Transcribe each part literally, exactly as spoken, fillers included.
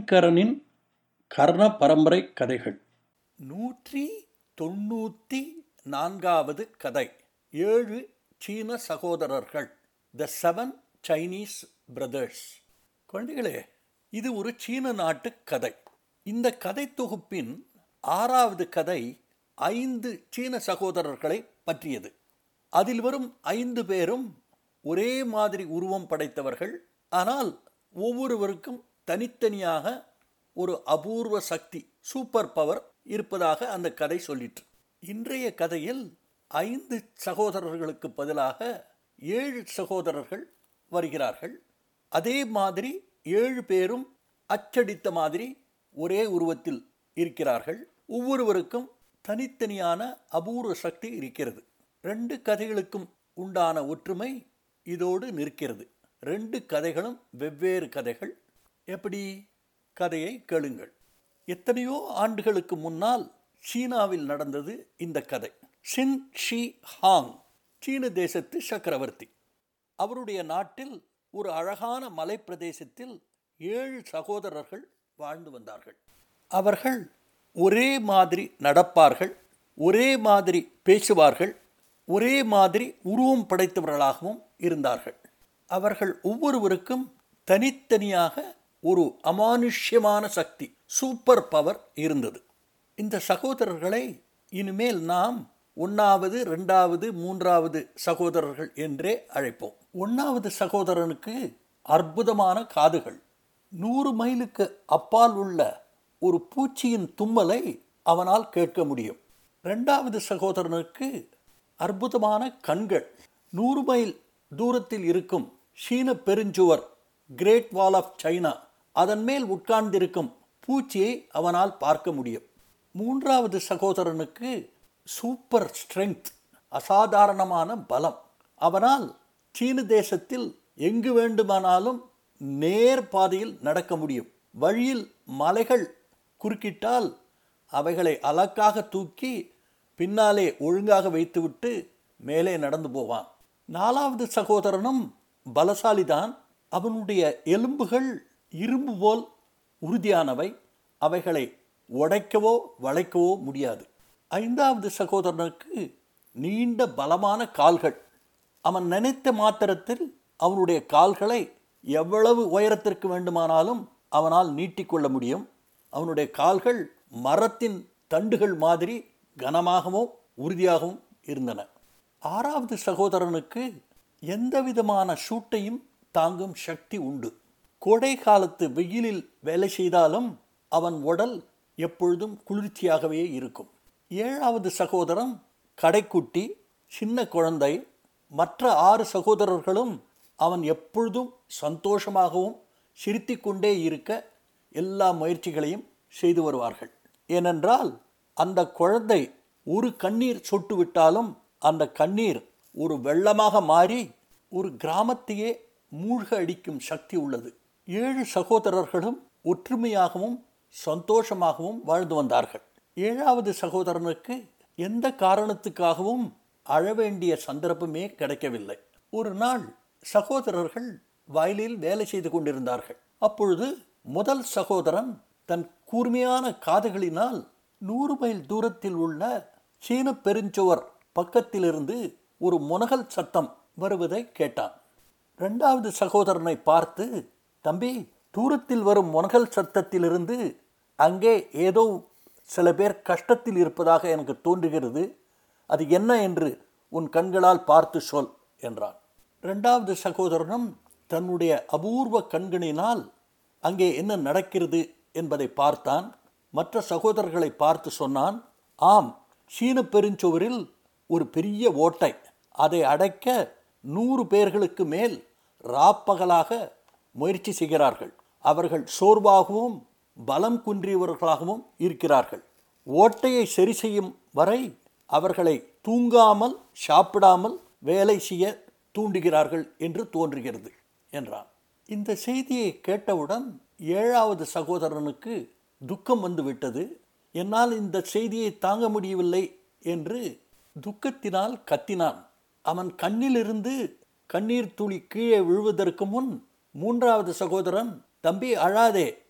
சங்கரனின் கர்ண பரம்பரை கதைகள். நூற்றி தொண்ணூற்றி நான்காவது கதை. ஏழு சீன சகோதரர்கள். The seven Chinese brothers. குழந்தைகளே, இது ஒரு சீன நாட்டு கதை. இந்த கதை தொகுப்பின் ஆறாவது கதை ஐந்து சீன சகோதரர்களை பற்றியது. அதில் வரும் ஐந்து பேரும் ஒரே மாதிரி உருவம் படைத்தவர்கள். ஆனால் ஒவ்வொருவருக்கும் தனித்தனியாக ஒரு அபூர்வ சக்தி, சூப்பர் பவர் இருப்பதாக அந்த கதை சொல்லிற்று. இன்றைய கதையில் ஐந்து சகோதரர்களுக்கு பதிலாக ஏழு சகோதரர்கள் வருகிறார்கள். அதே மாதிரி ஏழு பேரும் அச்சடித்த மாதிரி ஒரே உருவத்தில் இருக்கிறார்கள். ஒவ்வொருவருக்கும் தனித்தனியான அபூர்வ சக்தி இருக்கிறது. ரெண்டு கதைகளுக்கும் உண்டான ஒற்றுமை இதோடு நிற்கிறது. ரெண்டு கதைகளும் வெவ்வேறு கதைகள். எப்படி? கதையை கேளுங்கள். எத்தனையோ ஆண்டுகளுக்கு முன்னால் சீனாவில் நடந்தது இந்த கதை. சின் ஷி ஹாங் சீன தேசத்து சக்கரவர்த்தி. அவருடைய நாட்டில் ஒரு அழகான மலை பிரதேசத்தில் ஏழு சகோதரர்கள் வாழ்ந்து வந்தார்கள். அவர்கள் ஒரே மாதிரி நடப்பார்கள், ஒரே மாதிரி பேசுவார்கள், ஒரே மாதிரி உருவம் படைத்தவர்களாகவும் இருந்தார்கள். அவர்கள் ஒவ்வொருவருக்கும் தனித்தனியாக ஒரு அமானுஷ்யமான சக்தி, சூப்பர் பவர் இருந்தது. இந்த சகோதரர்களை இனிமேல் நாம் ஒன்றாவது, ரெண்டாவது, மூன்றாவது சகோதரர்கள் என்றே அழைப்போம். ஒன்றாவது சகோதரனுக்கு அற்புதமான காதுகள். நூறு மைலுக்கு அப்பால் உள்ள ஒரு பூச்சியின் தும்மலை அவனால் கேட்க முடியும். ரெண்டாவது சகோதரனுக்கு அற்புதமான கண்கள். நூறு மைல் தூரத்தில் இருக்கும் சீன பெருஞ்சுவர், கிரேட் வால் ஆஃப் சைனா, அதன் மேல் உட்கார்ந்திருக்கும் பூச்சியை அவனால் பார்க்க முடியும். மூன்றாவது சகோதரனுக்கு சூப்பர் ஸ்ட்ரெங்க், அசாதாரணமான பலம். அவனால் சீன தேசத்தில் எங்கு வேண்டுமானாலும் நேர் பாதையில் நடக்க முடியும். வழியில் மலைகள் குறுக்கிட்டால் அவைகளை அலக்காக தூக்கி பின்னாலே ஒழுங்காக வைத்துவிட்டு மேலே நடந்து போவான். நாலாவது சகோதரனும் பலசாலிதான். அவனுடைய எலும்புகள் இரும்பு போல் உறுதியானவை. அவைகளை உடைக்கவோ வளைக்கவோ முடியாது. ஐந்தாவது சகோதரனுக்கு நீண்ட பலமான கால்கள். அவன் நினைத்த மாத்திரத்தில் அவனுடைய கால்களை எவ்வளவு உயரத்திற்கு வேண்டுமானாலும் அவனால் நீட்டிக்கொள்ள முடியும். அவனுடைய கால்கள் மரத்தின் தண்டுகள் மாதிரி கனமாகவும் உறுதியாகவும் இருந்தன. ஆறாவது சகோதரனுக்கு எந்த விதமான சூட்டையும் தாங்கும் சக்தி உண்டு. கோடை காலத்து வெயிலில் வேலை செய்தாலும் அவன் உடல் எப்பொழுதும் குளிர்ச்சியாகவே இருக்கும். ஏழாவது சகோதரன் கடைக்குட்டி, சின்ன குழந்தை. மற்ற ஆறு சகோதரர்களும் அவன் எப்பொழுதும் சந்தோஷமாகவும் சிரித்து கொண்டே இருக்க எல்லா முயற்சிகளையும் செய்து வருவார்கள். ஏனென்றால் அந்த குழந்தை ஒரு கண்ணீர் சொட்டு விட்டாலும் அந்த கண்ணீர் ஒரு வெள்ளமாக மாறி ஒரு கிராமத்தையே மூழ்க அடிக்கும் சக்தி உள்ளது. ஏழு சகோதரர்களும் ஒற்றுமையாகவும் சந்தோஷமாகவும் வாழ்ந்து வந்தார்கள். ஏழாவது சகோதரனுக்கு எந்த காரணத்துக்காகவும் அழ வேண்டிய சந்தர்ப்பமே கிடைக்கவில்லை. ஒரு நாள் சகோதரர்கள் வயலில் வேலை செய்து கொண்டிருந்தார்கள். அப்பொழுது முதல் சகோதரன் தன் கூர்மையான காதுகளினால் நூறு மைல் தூரத்தில் உள்ள சீன பெருஞ்சுவர் பக்கத்திலிருந்து ஒரு முனகல் சத்தம் வருவதை கேட்டான். இரண்டாவது சகோதரனை பார்த்து, தம்பி, தூரத்தில் வரும் முனகல் சத்தத்திலிருந்து அங்கே ஏதோ சில பேர் கஷ்டத்தில் இருப்பதாக எனக்கு தோன்றுகிறது. அது என்ன என்று உன் கண்களால் பார்த்து சொல் என்றான். இரண்டாவது சகோதரனும் தன்னுடைய அபூர்வ கண்களினால் அங்கே என்ன நடக்கிறது என்பதை பார்த்தான். மற்ற சகோதரர்களை பார்த்து சொன்னான், ஆம், சீன பெருஞ்சுவரில் ஒரு பெரிய ஓட்டை. அதை அடைக்க நூறு பேர்களுக்கு மேல் ராப்பகலாக முயற்சி செய்கிறார்கள். அவர்கள் சோர்வாகவும் பலம் குன்றியவர்களாகவும் இருக்கிறார்கள். ஓட்டையை சரி செய்யும் வரை அவர்களை தூங்காமல் சாப்பிடாமல் வேலை செய்ய தூண்டுகிறார்கள் என்று தோன்றுகிறது என்றான். இந்த செய்தியை கேட்டவுடன் ஏழாவது சகோதரனுக்கு துக்கம் வந்துவிட்டது. என்னால் இந்த செய்தியை தாங்க முடியவில்லை என்று துக்கத்தினால் கத்தினான். அவன் கண்ணிலிருந்து கண்ணீர் துளி கீழே விழுவதற்கு முன் மூன்றாவது சகோதரன், தம்பி அழாதே,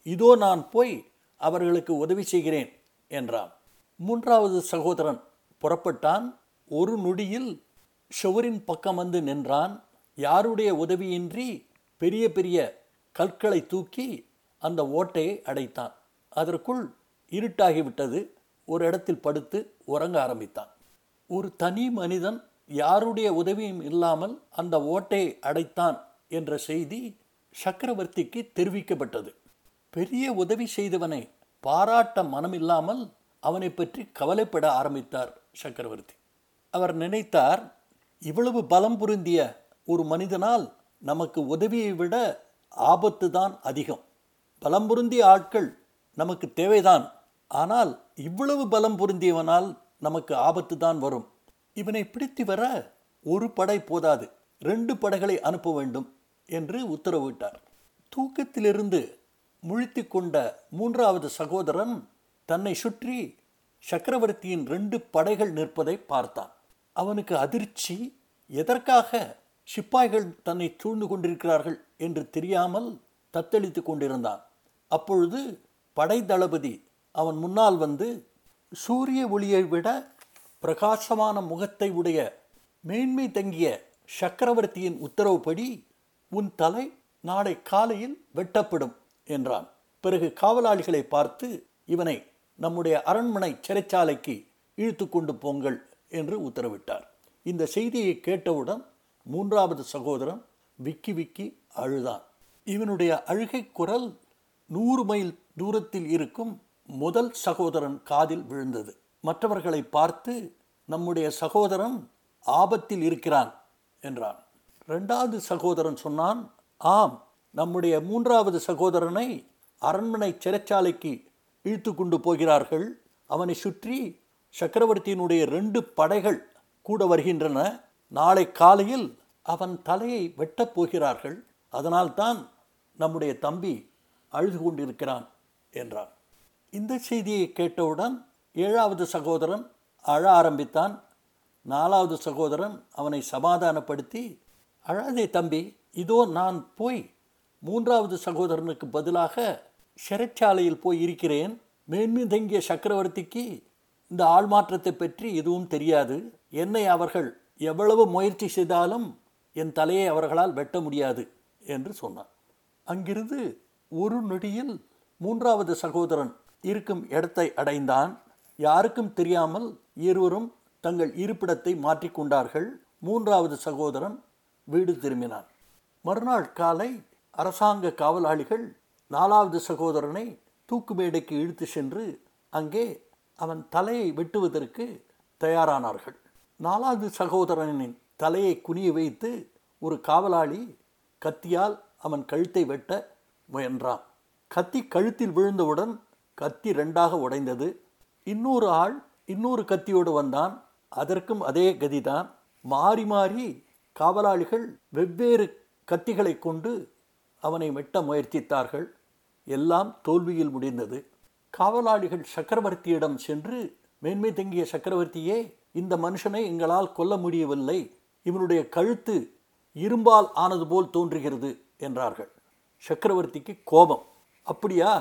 இதோ நான் போய் அவர்களுக்கு உதவி செய்கிறேன் என்றான். மூன்றாவது சகோதரன் புறப்பட்டான். ஒரு நொடியில் சுவரின் பக்கம் வந்து நின்றான். யாருடைய உதவியின்றி பெரிய பெரிய கற்களை தூக்கி அந்த ஓட்டையை அடைத்தான். அதற்குள் இருட்டாகிவிட்டது. ஒரு இடத்தில் படுத்து உறங்க ஆரம்பித்தான். ஒரு தனி மனிதன் யாருடைய உதவியும் இல்லாமல் அந்த ஓட்டையை அடைத்தான் என்ற செய்தி சக்கரவர்த்திக்கு தெரிவிக்கப்பட்டது. பெரிய உதவி செய்தவனை பாராட்ட மனமில்லாமல் அவனை பற்றி கவலைப்பட ஆரம்பித்தார் சக்கரவர்த்தி. அவர் நினைத்தார், இவ்வளவு பலம் பொருந்திய ஒரு மனிதனால் நமக்கு உதவியை விட ஆபத்து தான் அதிகம். பலம் பொருந்திய ஆட்கள் நமக்கு தேவைதான், ஆனால் இவ்வளவு பலம் பொருந்தியவனால் நமக்கு ஆபத்து தான் வரும். இவனை பிடித்து வர ஒரு படை போதாது, ரெண்டு படைகளை அனுப்ப வேண்டும் என்று உத்தரவிட்டார். தூக்கத்திலிருந்து முழித்து கொண்ட மூன்றாவது சகோதரன் தன்னை சுற்றி சக்கரவர்த்தியின் ரெண்டு படைகள் நிற்பதை பார்த்தான். அவனுக்கு அதிர்ச்சி. எதற்காக சிப்பாய்கள் தன்னை சூழ்ந்து கொண்டிருக்கிறார்கள் என்று தெரியாமல் தத்தளித்து கொண்டிருந்தான். அப்பொழுது படை தளபதி அவன் முன்னால் வந்து, சூரிய ஒளியை விட பிரகாசமான முகத்தை உடைய மேன்மை தங்கிய சக்கரவர்த்தியின் உத்தரவுப்படி உன் தலை நாளை காலையில் வெட்டப்படும் என்றான். பிறகு காவலாளிகளை பார்த்து, இவனை நம்முடைய அரண்மனை சிறைச்சாலைக்கு இழுத்து கொண்டு போங்கள் என்று உத்தரவிட்டார். இந்த செய்தியை கேட்டவுடன் மூன்றாவது சகோதரன் விக்கி விக்கி அழுதான். இவனுடைய அழுகை குரல் நூறு மைல் தூரத்தில் இருக்கும் முதல் சகோதரன் காதில் விழுந்தது. மற்றவர்களை பார்த்து, நம்முடைய சகோதரன் ஆபத்தில் இருக்கிறான் என்றான். இரண்டாவது சகோதரன் சொன்னான், ஆம், நம்முடைய மூன்றாவது சகோதரனை அரண்மனை சிறைச்சாலைக்கு இழுத்து கொண்டு போகிறார்கள். அவனை சுற்றி சக்கரவர்த்தியினுடைய ரெண்டு படைகள் கூட வருகின்றன. நாளை காலையில் அவன் தலையை வெட்டப் போகிறார்கள். அதனால்தான் நம்முடைய தம்பி அழுது கொண்டிருக்கிறான் என்றான். இந்த செய்தியை கேட்டவுடன் ஏழாவது சகோதரன் அழ ஆரம்பித்தான். நாலாவது சகோதரன் அவனை சமாதானப்படுத்தி, அழாதே தம்பி, இதோ நான் போய் மூன்றாவது சகோதரனுக்கு பதிலாக சிறைச்சாலையில் போய் இருக்கிறேன். மேன்மை தங்கிய சக்கரவர்த்திக்கு இந்த ஆள்மாற்றத்தை பற்றி எதுவும் தெரியாது. என்னை அவர்கள் எவ்வளவு முயற்சி செய்தாலும் என் தலையை அவர்களால் வெட்ட முடியாது என்று சொன்னான். அங்கிருந்து ஒரு நொடியில் மூன்றாவது சகோதரன் இருக்கும் இடத்தை அடைந்தான். யாருக்கும் தெரியாமல் இருவரும் தங்கள் இருப்பிடத்தை மாற்றிக்கொண்டார்கள். மூன்றாவது சகோதரன் வீடு திரும்பினான். மறுநாள் காலை அரசாங்க காவலாளிகள் நாலாவது சகோதரனை தூக்கு மேடைக்கு இழுத்து சென்று அங்கே அவன் தலையை வெட்டுவதற்கு தயாரானார்கள். நாலாவது சகோதரனின் தலையை குனிய வைத்து ஒரு காவலாளி கத்தியால் அவன் கழுத்தை வெட்ட முயன்றான். கத்தி கழுத்தில் விழுந்தவுடன் கத்தி ரெண்டாக உடைந்தது. இன்னொரு ஆள் இன்னொரு கத்தியோடு வந்தான். அதற்கும் அதே கதிதான். மாறி மாறி காவலாளிகள் வெவ்வேறு கத்திகளை கொண்டு அவனை வெட்ட முயற்சித்தார்கள். எல்லாம் தோல்வியில் முடிந்தது. காவலாளிகள் சக்கரவர்த்தியிடம் சென்று, மேன்மை தங்கிய சக்கரவர்த்தியே, இந்த மனுஷனை எங்களால் கொல்ல முடியவில்லை. இவனுடைய கழுத்து இரும்பால் ஆனது போல் தோன்றுகிறது என்றார்கள். சக்கரவர்த்திக்கு கோபம். அப்படியா,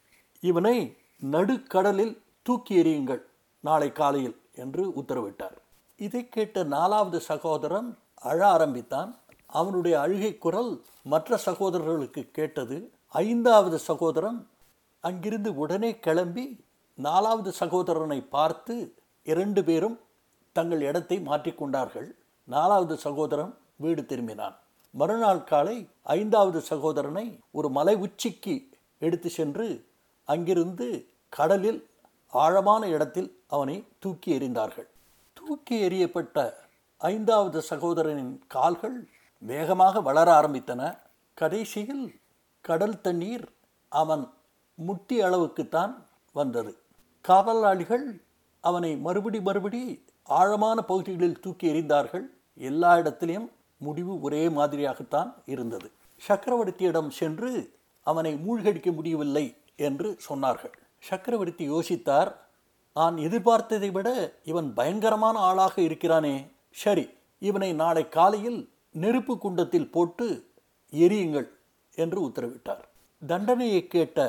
இவனை நடுக்கடலில் தூக்கி எறியுங்கள் நாளை காலையில் என்று உத்தரவிட்டார். இதை கேட்ட நாலாவது சகோதரன் அழ ஆரம்பித்தான். அவனுடைய அழுகை குரல் மற்ற சகோதரர்களுக்கு கேட்டது. ஐந்தாவது சகோதரன் அங்கிருந்து உடனே கிளம்பி நாலாவது சகோதரனை பார்த்து இரண்டு பேரும் தங்கள் இடத்தை மாற்றிக்கொண்டார்கள். நாலாவது சகோதரன் வீடு திரும்பினான். மறுநாள் காலை ஐந்தாவது சகோதரனை ஒரு மலை உச்சிக்கு எடுத்து சென்று அங்கிருந்து கடலில் ஆழமான இடத்தில் அவனை தூக்கி எறிந்தார்கள். தூக்கி எறியப்பட்ட ஐந்தாவது சகோதரனின் கால்கள் வேகமாக வளர ஆரம்பித்தன. கடைசியில் கடல் தண்ணீர் அவன் முட்டி அளவுக்குத்தான் வந்தது. காவலாளிகள் அவனை மறுபடி மறுபடி ஆழமான பகுதிகளில் தூக்கி எறிந்தார்கள். எல்லா இடத்திலையும் முடிவு ஒரே மாதிரியாகத்தான் இருந்தது. சக்கரவர்த்தியிடம் சென்று அவனை மூழ்கடிக்க முடியவில்லை என்று சொன்னார்கள். சக்கரவர்த்தி யோசித்தார். நான் எதிர்பார்த்ததை விட இவன் பயங்கரமான ஆளாக இருக்கிறானே. சரி, இவனை நாளை காலையில் நெருப்பு குண்டத்தில் போட்டு எரியுங்கள் என்று உத்தரவிட்டார். தண்டனையை கேட்ட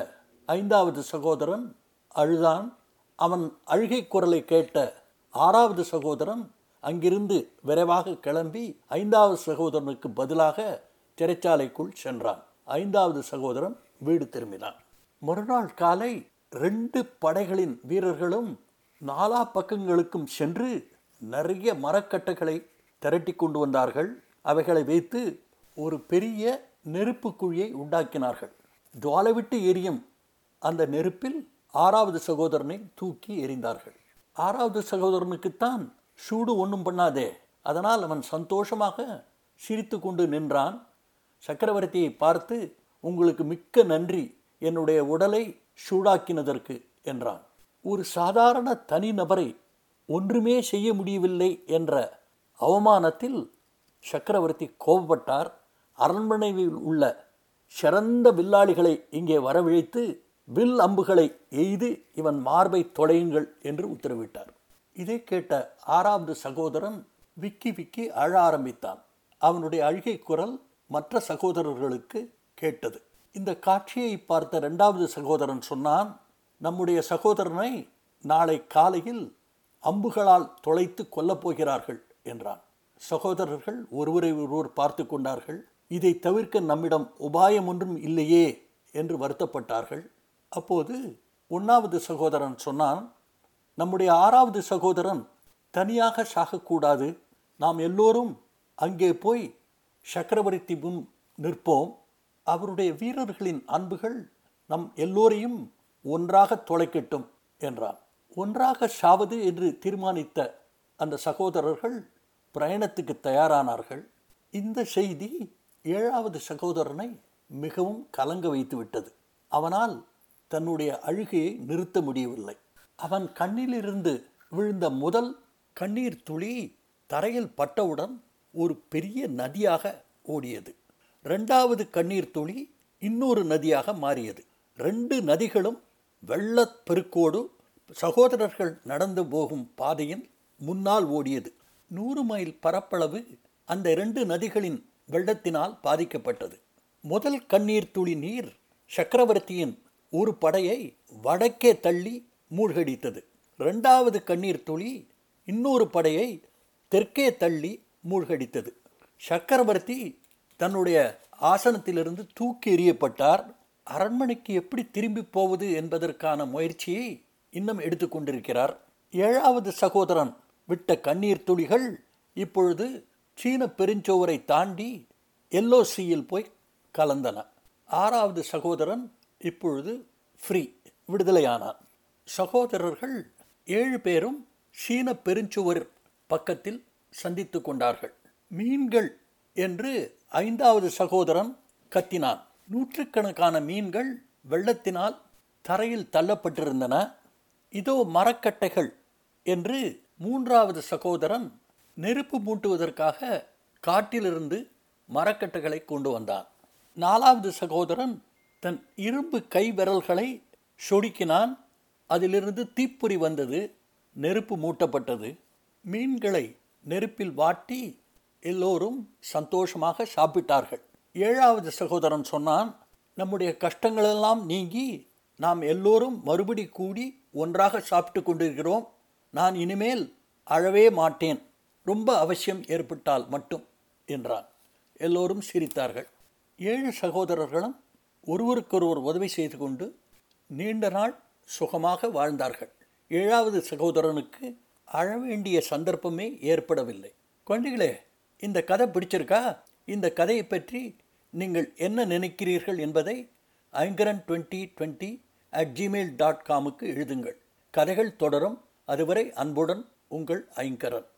ஐந்தாவது சகோதரன் அழுதான். அவன் அழுகை குரலை கேட்ட ஆறாவது சகோதரன் அங்கிருந்து விரைவாக கிளம்பி ஐந்தாவது சகோதரனுக்கு பதிலாக சிறைச்சாலைக்குள் சென்றான். ஐந்தாவது சகோதரன் வீடு திரும்பினான். மறுநாள் காலை ரெண்டு படைகளின் வீரர்களும் நாலா பக்கங்களுக்கும் சென்று நிறைய மரக்கட்டைகளை திரட்டி கொண்டு வந்தார்கள். அவைகளை வைத்து ஒரு பெரிய நெருப்பு குழியை உண்டாக்கினார்கள். ஜுவாலைவிட்டு எரியும் அந்த நெருப்பில் ஆறாவது சகோதரனை தூக்கி எறிந்தார்கள். ஆறாவது சகோதரனுக்குத்தான் சூடு ஒன்றும் பண்ணாதே, அதனால் அவன் சந்தோஷமாக சிரித்து கொண்டு நின்றான். சக்கரவர்த்தியை பார்த்து, உங்களுக்கு மிக்க நன்றி என்னுடைய உடலை சூடாக்கினதற்கு என்றான். ஒரு சாதாரண தனிநபரை ஒன்றுமே செய்ய முடியவில்லை என்ற அவமானத்தில் சக்கரவர்த்தி கோபப்பட்டார். அரண்மனையில் உள்ள சிறந்த வில்லாளிகளை இங்கே வரவழைத்து வில் அம்புகளை எய்து இவன் மார்பை தொலையுங்கள் என்று உத்தரவிட்டார். இதை கேட்ட ஆறாவது சகோதரன் விக்கி விக்கி அழ ஆரம்பித்தான். அவனுடைய அழுகை குரல் மற்ற சகோதரர்களுக்கு கேட்டது. இந்த காட்சியை பார்த்த இரண்டாவது சகோதரன் சொன்னான், நம்முடைய சகோதரனை நாளை காலையில் அம்புகளால் தொலைத்து கொல்லப் போகிறார்கள் என்றான். சகோதரர்கள் ஒருவரை ஒருவர் பார்த்து கொண்டார்கள். இதை தவிர்க்க நம்மிடம் உபாயம் ஒன்றும் இல்லையே என்று வருத்தப்பட்டார்கள். அப்போது ஒன்றாவது சகோதரன் சொன்னான், நம்முடைய ஆறாவது சகோதரன் தனியாக சாகக்கூடாது, நாம் எல்லோரும் அங்கே போய் சக்கரவர்த்தி முன் நிற்போம், அவருடைய வீரர்களின் அன்புகள் நம் எல்லோரையும் ஒன்றாக தொலைக்கட்டும் என்றான். ஒன்றாக சாவது என்று தீர்மானித்த அந்த சகோதரர்கள் பிரயாணத்துக்கு தயாரானார்கள். இந்த செய்தி ஏழாவது சகோதரனை மிகவும் கலங்க வைத்து விட்டது. அவனால் தன்னுடைய அழுகையை நிறுத்த முடியவில்லை. அவன் கண்ணிலிருந்து விழுந்த முதல் கண்ணீர் துளி தரையில் பட்டவுடன் ஒரு பெரிய நதியாக ஓடியது. ரெண்டாவது கண்ணீர் துளி இன்னொரு நதியாக மாறியது. ரெண்டு நதிகளும் வெள்ளப் பெருக்கோடு சகோதரர்கள் நடந்து போகும் பாதையின் முன்னால் ஓடியது. நூறு மைல் பரப்பளவு அந்த இரண்டு நதிகளின் வெள்ளத்தினால் பாதிக்கப்பட்டது. முதல் கண்ணீர் துளி நீர் சக்கரவர்த்தியின் ஒரு படையை வடக்கே தள்ளி மூழ்கடித்தது. இரண்டாவது கண்ணீர் துளி இன்னொரு படையை தெற்கே தள்ளி மூழ்கடித்தது. சக்கரவர்த்தி தன்னுடைய ஆசனத்திலிருந்து தூக்கி எறியப்பட்டார். அரண்மனைக்கு எப்படி திரும்பி போவது என்பதற்கான முயற்சியை இன்னும் எடுத்துக்கொண்டிருக்கிறார். ஏழாவது சகோதரன் விட்ட கண்ணீர் துளிகள் இப்பொழுது சீன பெருஞ்சோவரை தாண்டி எல்லோ சீயில் போய் கலந்தன. ஆறாவது சகோதரன் இப்பொழுது ஃப்ரீ, விடுதலையானான். சகோதரர்கள் ஏழு பேரும் சீன பெருஞ்சுவர் பக்கத்தில் சந்தித்து கொண்டார்கள். மீன்கள் என்று ஐந்தாவது சகோதரன் கத்தினான். நூற்றுக்கணக்கான மீன்கள் வெள்ளத்தினால் தரையில் தள்ளப்பட்டிருந்தன. இதோ மரக்கட்டைகள் என்று மூன்றாவது சகோதரன் நெருப்பு மூட்டுவதற்காக காட்டிலிருந்து மரக்கட்டைகளை கொண்டு வந்தான். நாலாவது சகோதரன் தன் இரும்பு கை விரல்களை சொடுக்கினான். அதிலிருந்து தீப்பொறி வந்தது. நெருப்பு மூட்டப்பட்டது. மீன்களை நெருப்பில் வாட்டி எல்லோரும் சந்தோஷமாக சாப்பிட்டார்கள். ஏழாவது சகோதரன் சொன்னான், நம்முடைய கஷ்டங்களெல்லாம் நீங்கி நாம் எல்லோரும் மறுபடி கூடி ஒன்றாக சாப்பிட்டு கொண்டிருக்கிறோம். நான் இனிமேல் அழவே மாட்டேன், ரொம்ப அவசியம் ஏற்பட்டால் மட்டும் என்றான். எல்லோரும் சிரித்தார்கள். ஏழு சகோதரர்களும் ஒருவருக்கொருவர் உதவி செய்து கொண்டு நீண்ட நாள் சுகமாக வாழ்ந்தார்கள். ஏழாவது சகோதரனுக்கு அழ வேண்டிய சந்தர்ப்பமே ஏற்படவில்லை. குழந்தைகளே, இந்த கதை பிடிச்சிருக்கா? இந்த கதையை பற்றி நீங்கள் என்ன நினைக்கிறீர்கள் என்பதை Aingaran twenty twenty at Gmail dot காமுக்கு எழுதுங்கள். கதைகள் தொடரும். அதுவரை அன்புடன் உங்கள் ஐங்கரன்.